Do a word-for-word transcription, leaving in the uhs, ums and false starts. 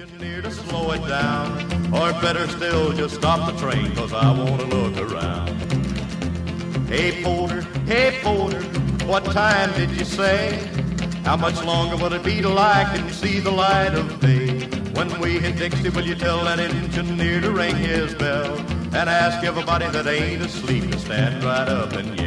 engineer to slow it down, or better still, just stop the train, cause I wanna look around. Hey porter, hey porter, what time did you say? How much longer will it be till I can see the light of day? When we hit Dixie, will you tell that engineer to ring his bell, and ask everybody that ain't asleep to stand right up and